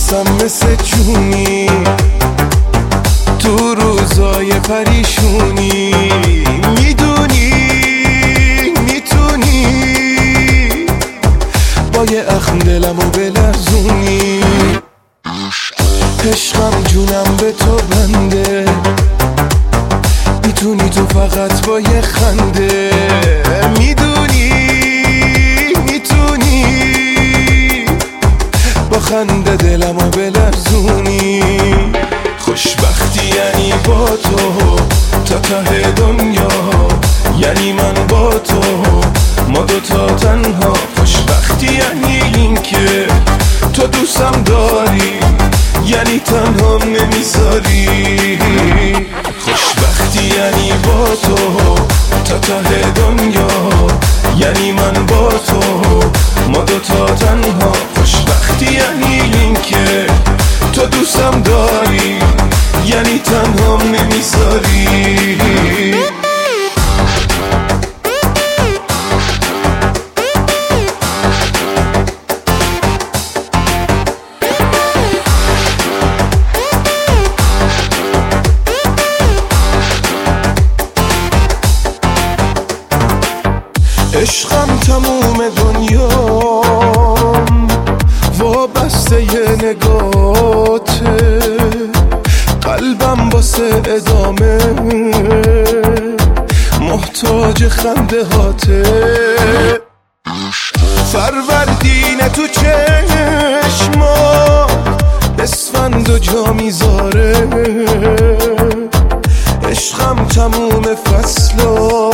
میرسم مثل جونی تو روزای پریشونی، میدونی میتونی با یه اخم دلمو بلرزونی. عشقم جونم به تو بنده، میتونی تو فقط با یه خنده، میدونی میتونی با خنده دلمو بلرزونی. خوشبختی یعنی با تو تا ته دنیا، یعنی من با تو ما دوتا تنها. خوشبختی یعنی این که تو دوستم داری، یعنی تنها نمیذاری. خوشبختی یعنی با تو تا ته دنیا، یعنی من با تو ما دوتا تنها. خوشبختی یعنی این که تو دوستم داری، یعنی تنها نمیذاری. عشقم تموم دنیام وابسته یه نگاته، قلبم واسه ادامه محتاج خنده هاته. فروردین تو چشما اسفند و جا میذاره، عشقم تموم فصلا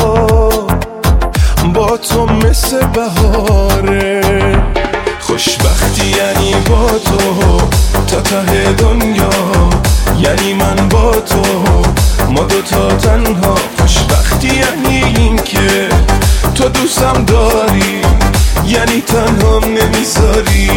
با تو مثل بهاره. خوشبختی یعنی با تو تا ته دنیا، یعنی من با تو ما دوتا تنها. خوشبختی یعنی این که تو دوستم داری، یعنی تنها نمیذاری.